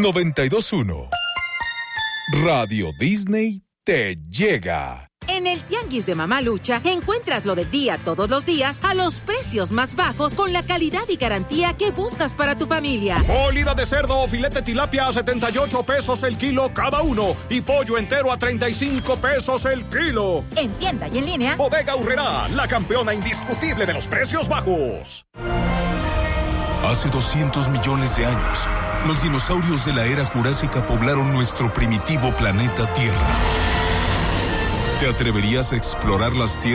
92.1. Radio Disney te llega. En el Tianguis de Mamalucha encuentras lo del día todos los días a los precios más bajos con la calidad y garantía que buscas para tu familia. Molida de cerdo o filete tilapia a 78 pesos el kilo cada uno y pollo entero a 35 pesos el kilo. En tienda y en línea. Bodega Aurrerá, la campeona indiscutible de los precios bajos. Hace 200 millones de años, los dinosaurios de la era jurásica poblaron nuestro primitivo planeta Tierra. ¿Te atreverías a explorar las tierras